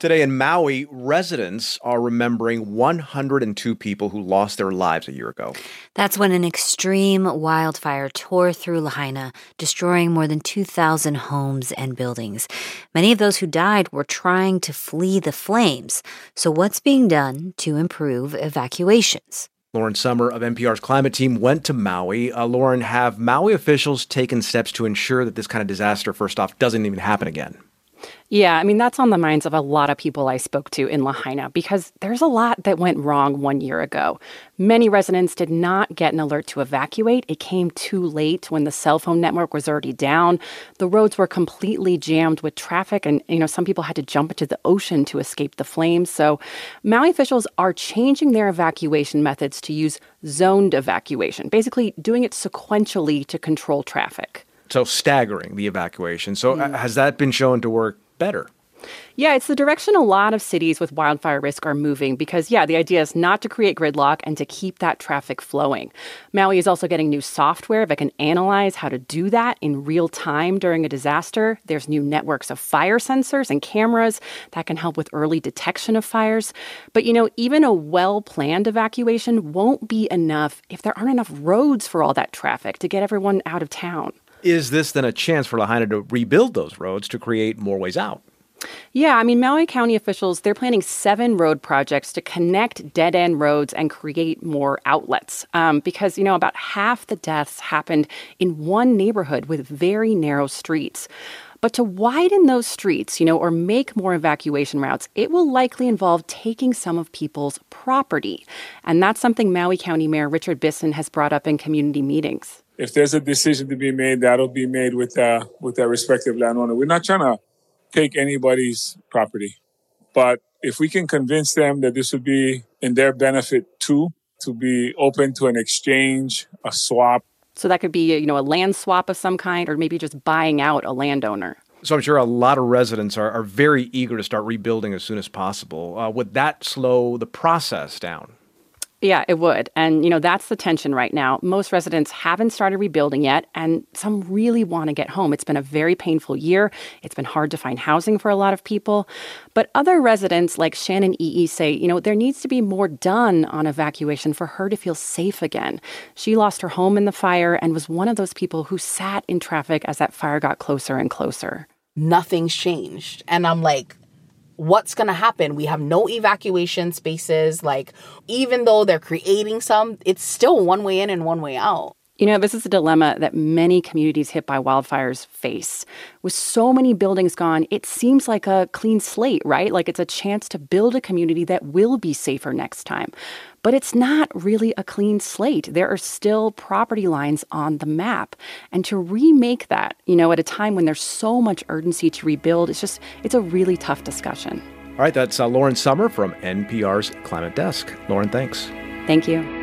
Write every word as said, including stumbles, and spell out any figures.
Today in Maui, residents are remembering one hundred two people who lost their lives a year ago. That's when an extreme wildfire tore through Lahaina, destroying more than two thousand homes and buildings. Many of those who died were trying to flee the flames. So what's being done to improve evacuations? Lauren Sommer of N P R's climate team went to Maui. Uh, Lauren, have Maui officials taken steps to ensure that this kind of disaster, first off, doesn't even happen again? Yeah, I mean, that's on the minds of a lot of people I spoke to in Lahaina because there's a lot that went wrong one year ago. Many residents did not get an alert to evacuate. It came too late when the cell phone network was already down. The roads were completely jammed with traffic, and, you know, some people had to jump into the ocean to escape the flames. So Maui officials are changing their evacuation methods to use zoned evacuation, basically doing it sequentially to control traffic. So staggering the evacuation. So mm. has that been shown to work better? Yeah, it's the direction a lot of cities with wildfire risk are moving because, yeah, the idea is not to create gridlock and to keep that traffic flowing. Maui is also getting new software that can analyze how to do that in real time during a disaster. There's new networks of fire sensors and cameras that can help with early detection of fires. But, you know, even a well-planned evacuation won't be enough if there aren't enough roads for all that traffic to get everyone out of town. Is this then a chance for Lahaina to rebuild those roads to create more ways out? Yeah, I mean, Maui County officials, they're planning seven road projects to connect dead-end roads and create more outlets. Um, because, you know, about half the deaths happened in one neighborhood with very narrow streets. But to widen those streets, you know, or make more evacuation routes, it will likely involve taking some of people's property. And that's something Maui County Mayor Richard Bisson has brought up in community meetings. If there's a decision to be made, that'll be made with uh, with their respective landowner. We're not trying to take anybody's property. But if we can convince them that this would be in their benefit too, to be open to an exchange, a swap. So that could be, you know, a land swap of some kind, or maybe just buying out a landowner. So I'm sure a lot of residents are, are very eager to start rebuilding as soon as possible. Uh, would that slow the process down? Yeah, it would. And, you know, that's the tension right now. Most residents haven't started rebuilding yet, and some really want to get home. It's been a very painful year. It's been hard to find housing for a lot of people. But other residents like Shannon Ee say, you know, there needs to be more done on evacuation for her to feel safe again. She lost her home in the fire and was one of those people who sat in traffic as that fire got closer and closer. Nothing's changed. And I'm like, what's going to happen? We have no evacuation spaces. Like, even though they're creating some, it's still one way in and one way out. You know, this is a dilemma that many communities hit by wildfires face. With so many buildings gone, it seems like a clean slate, right? Like it's a chance to build a community that will be safer next time. But it's not really a clean slate. There are still property lines on the map. And to remake that, you know, at a time when there's so much urgency to rebuild, it's just, it's a really tough discussion. All right, that's uh, Lauren Sommer from N P R's Climate Desk. Lauren, thanks. Thank you.